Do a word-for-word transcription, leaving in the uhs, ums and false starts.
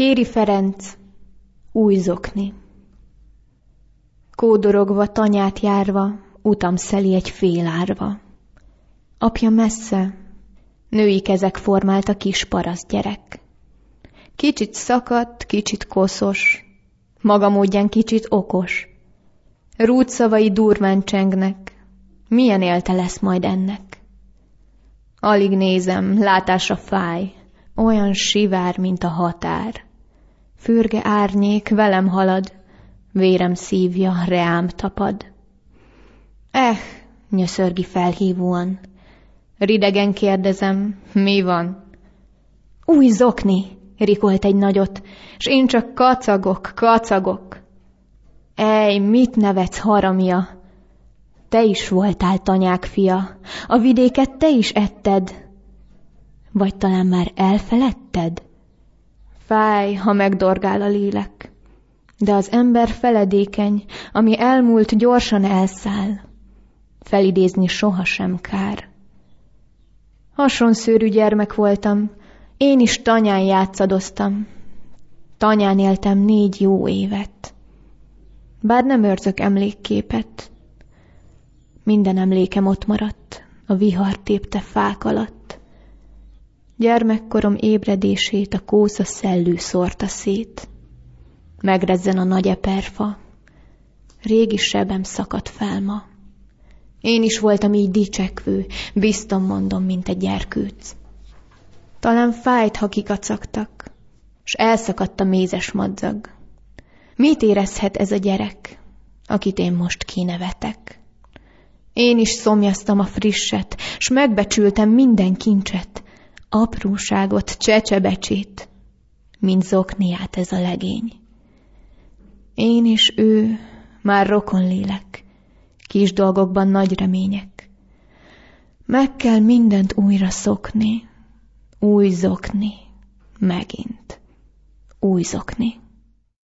Kéri Ferenc, új zokni. Kódorogva, tanyát járva, utam szeli egy félárva. Apja messze, női kezek formálta kis paraszt gyerek. Kicsit szakadt, kicsit koszos, maga módján kicsit okos. Rút szavai durván csengnek, milyen élte lesz majd ennek. Alig nézem, látása fáj, olyan sivár, mint a határ. Fürge árnyék velem halad, vérem szívja reám tapad. Eh, nyöszörgi felhívóan. Ridegen kérdezem, mi van? Új zokni, rikolt egy nagyot, s én csak kacagok, kacagok. Ej, mit nevetsz, haramja? Te is voltál tanyák fia, a vidéket te is etted. Vagy talán már elfeledted? Fáj, ha megdorgál a lélek, de az ember feledékeny, ami elmúlt, gyorsan elszáll. Felidézni sohasem kár. Hasonszőrű gyermek voltam, én is tanyán játszadoztam. Tanyán éltem négy jó évet. Bár nem őrzök emlékképet, minden emlékem ott maradt, a vihar tépte fák alatt. Gyermekkorom ébredését a kósza szellő szórta szét. Megrezzen a nagy eperfa, régi sebem szakadt fel ma. Én is voltam így dicsekvő, bizton mondom, mint egy gyerkőc. Talán fájt, ha kikacagtak, s elszakadt a mézes madzag. Mit érezhet ez a gyerek, akit én most kinevetek? Én is szomjaztam a frisset, s megbecsültem minden kincset, apróságot, csecsebecsét, mint zokniát ez a legény. Én és ő már rokon lélek, kis dolgokban nagy remények. Meg kell mindent újra szokni, új zokni, megint új zokni.